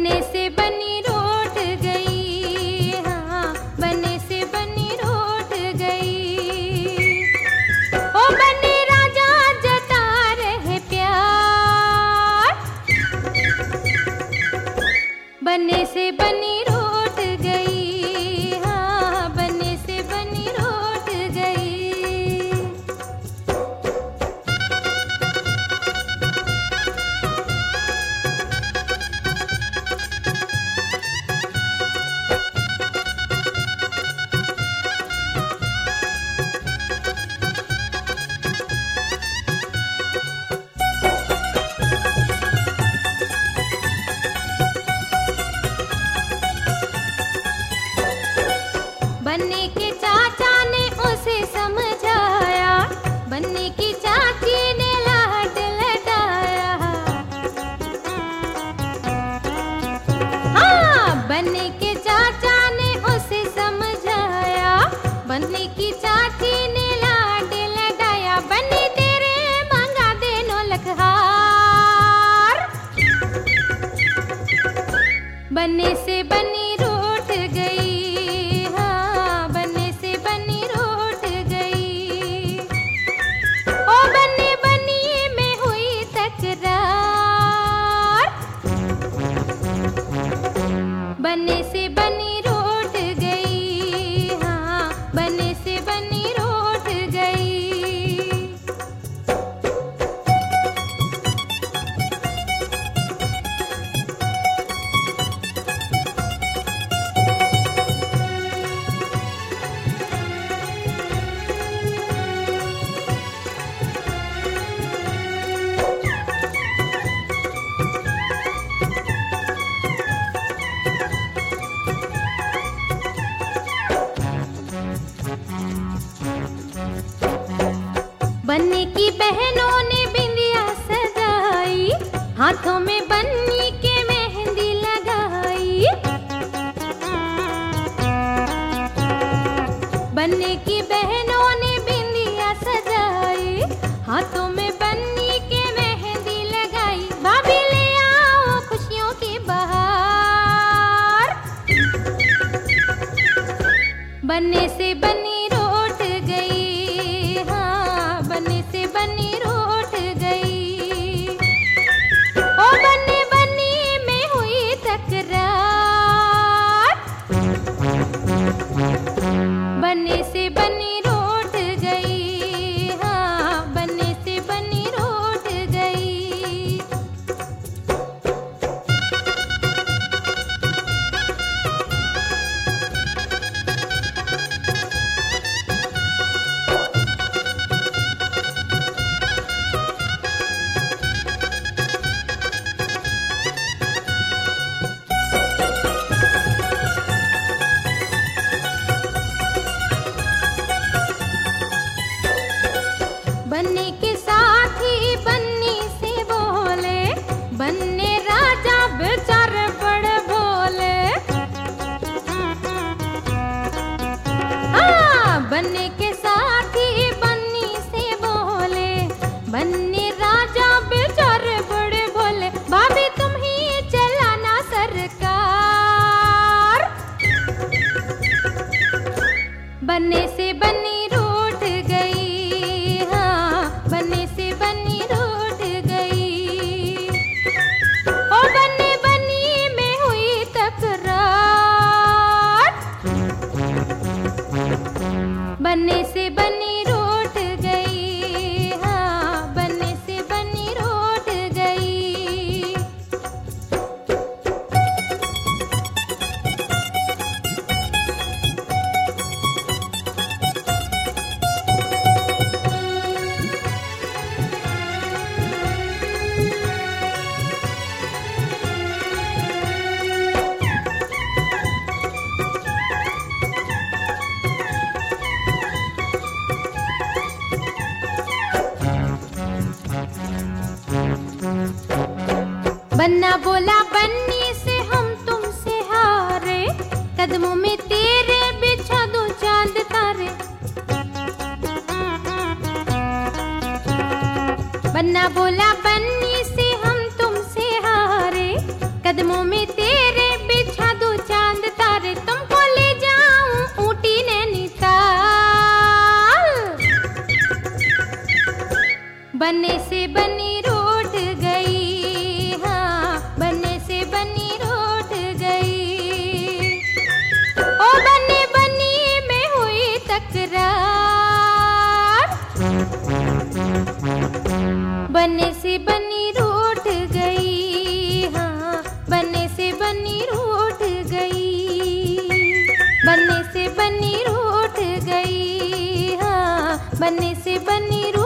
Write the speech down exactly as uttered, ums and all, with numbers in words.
बनने से बनी रूठ गई, हाँ बनने से बनी रूठ गई। ओ बने राजा जता रहे प्यार, बनने से बनी रूठ गई, हाँ बनने से बनी रूठ गई। बनने के चाचा ने उसे समझाया, बनने की चाची ने लाड लडाया। हाँ बनने के चाचा ने उसे समझाया, बनने की चाची ने लाड लडाया। बने तेरे मांगा दे नौलख हार, बनने से बनी रूठ गई, बनने से बनी रूठ गई, हाँ बनने से बनी रूठ गई। बनने की बहनों ने बिंदिया सजाई, हाथों में बन्नी के मेहंदी लगाई। बनने की बहनों ने बिंदिया सजाई, हाथों में बन्नी के मेहंदी लगाई। भाभी ले आओ खुशियों की बहार, बनने से बनी रूठ गई, हाँ बनने से बनी रूठ गई। ओ बन्ने बन्नी में हुई तकरार, बनने से बनी रूठ गई, हाँ बनने से बनी रूठ गई। बनने के साथी बन्नी से बोले, बनने राजा बेचारे बड़े भोले। हाँ बनने के साथी बन्नी से बोले, बनने राजा बेचारे बड़े भोले। भाभी तुम ही चलाना सरकार, बनने से बनी रूठ गई, हाँ बनने से बनी रूठ गई। ओ बनने बनी में हुई तकरार, बनने से बनी रूठ गई, हाँ बनने से बनी रूठ गई। बन्ना बोला बन्नी से हम तुमसे हारे, कदमों में तेरे बिछा दो चांद तारे। बन्ना बोला बन्नी से हम तुमसे हारे, कदमों में तेरे बिछा दो चांद तारे, तुमको ले जाऊं ऊटी नैनीताल। बने से बनी रूठ गई, हाँ बने से बनी रूठ गई। ओ बने बनी में हुई तकरार, बने से बनी रूठ गई, हाँ बने से बनी रूठ गई। बने से बनी रूठ गई, हाँ बने से बनी रूठ